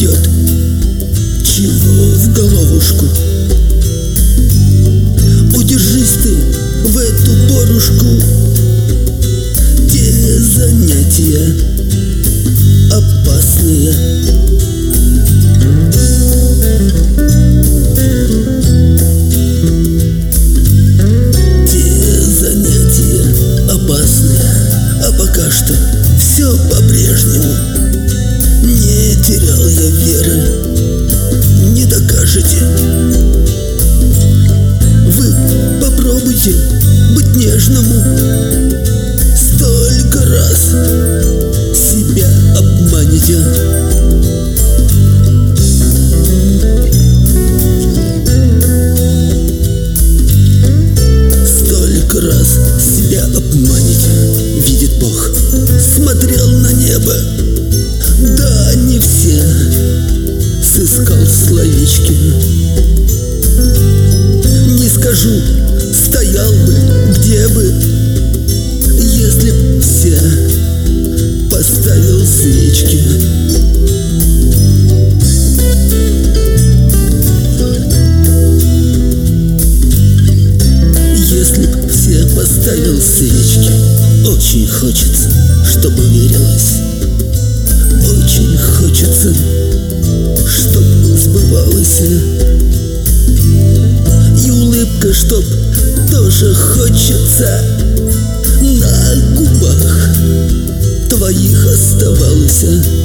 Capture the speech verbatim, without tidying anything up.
придет чего в головушку. Удержись ты в эту порушку, те занятия опасные. Те занятия опасные, а пока что все по-прежнему. Не терял я веры, не докажете. Вы попробуйте быть нежному. Столько раз себя обманете. Столько раз себя обманете. Видит Бог, смотрел на небо. Да, не все сыскал словечки. Не скажу, стоял бы, где бы, если б все поставил свечки. Если б все поставил свечки. Очень хочется, чтобы верилось. Очень хочется, чтоб сбывалось. И улыбка, чтоб тоже хочется на губах твоих оставалась.